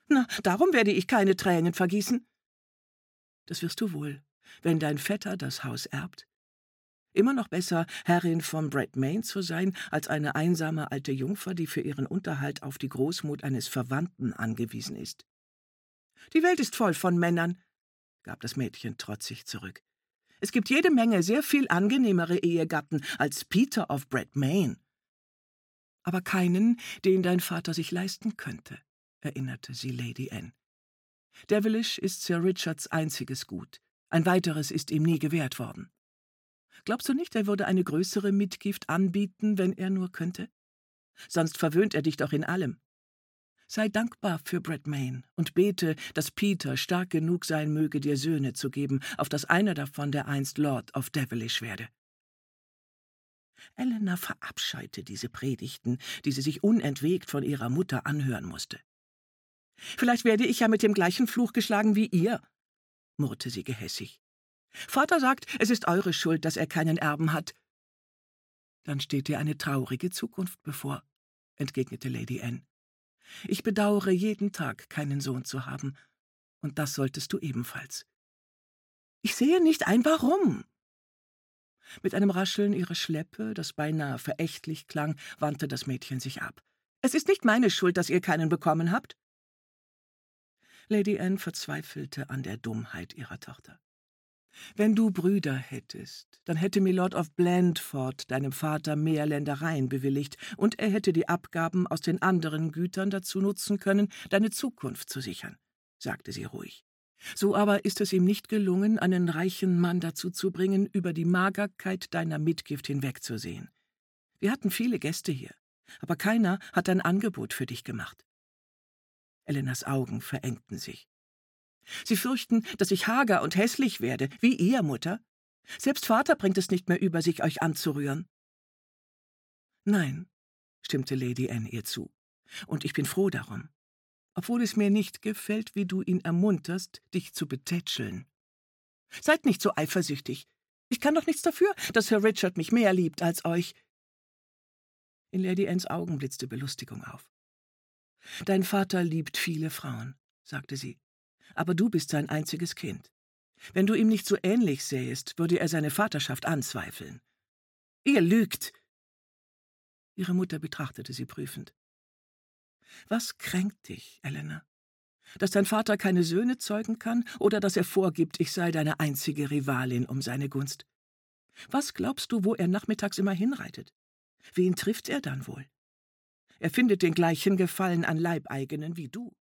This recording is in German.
Na, darum werde ich keine Tränen vergießen. Das wirst du wohl, wenn dein Vetter das Haus erbt. Immer noch besser, Herrin von Bradmain zu sein, als eine einsame alte Jungfer, die für ihren Unterhalt auf die Großmut eines Verwandten angewiesen ist. Die Welt ist voll von Männern, gab das Mädchen trotzig zurück. Es gibt jede Menge sehr viel angenehmere Ehegatten als Peter of Bradmain. Aber keinen, den dein Vater sich leisten könnte, erinnerte sie Lady Anne. Devilish ist Sir Richards einziges Gut. Ein weiteres ist ihm nie gewährt worden. Glaubst du nicht, er würde eine größere Mitgift anbieten, wenn er nur könnte? Sonst verwöhnt er dich doch in allem. Sei dankbar für Bradmain und bete, dass Peter stark genug sein möge, dir Söhne zu geben, auf dass einer davon dereinst Lord of Devilish werde. Elena verabscheute diese Predigten, die sie sich unentwegt von ihrer Mutter anhören musste. »Vielleicht werde ich ja mit dem gleichen Fluch geschlagen wie ihr«, murrte sie gehässig. »Vater sagt, es ist eure Schuld, dass er keinen Erben hat.« »Dann steht dir eine traurige Zukunft bevor«, entgegnete Lady Anne. »Ich bedauere jeden Tag, keinen Sohn zu haben, und das solltest du ebenfalls.« »Ich sehe nicht ein, warum.« Mit einem Rascheln ihrer Schleppe, das beinahe verächtlich klang, wandte das Mädchen sich ab. »Es ist nicht meine Schuld, dass ihr keinen bekommen habt.« Lady Anne verzweifelte an der Dummheit ihrer Tochter. »Wenn du Brüder hättest, dann hätte Milord of Blandford deinem Vater mehr Ländereien bewilligt, und er hätte die Abgaben aus den anderen Gütern dazu nutzen können, deine Zukunft zu sichern«, sagte sie ruhig. »So aber ist es ihm nicht gelungen, einen reichen Mann dazu zu bringen, über die Magerkeit deiner Mitgift hinwegzusehen. Wir hatten viele Gäste hier, aber keiner hat ein Angebot für dich gemacht.« Elenas Augen verengten sich. »Sie fürchten, dass ich hager und hässlich werde, wie ihr, Mutter? Selbst Vater bringt es nicht mehr über sich, euch anzurühren.« »Nein«, stimmte Lady Anne ihr zu, »und ich bin froh darum, obwohl es mir nicht gefällt, wie du ihn ermunterst, dich zu betätscheln. Seid nicht so eifersüchtig. Ich kann doch nichts dafür, dass Sir Richard mich mehr liebt als euch.« In Lady Annes Augen blitzte Belustigung auf. »Dein Vater liebt viele Frauen«, sagte sie, »aber du bist sein einziges Kind. Wenn du ihm nicht so ähnlich sähest, würde er seine Vaterschaft anzweifeln.« »Ihr lügt!« Ihre Mutter betrachtete sie prüfend. »Was kränkt dich, Elena? Dass dein Vater keine Söhne zeugen kann oder dass er vorgibt, ich sei deine einzige Rivalin um seine Gunst? Was glaubst du, wo er nachmittags immer hinreitet? Wen trifft er dann wohl? Er findet den gleichen Gefallen an Leibeigenen wie du.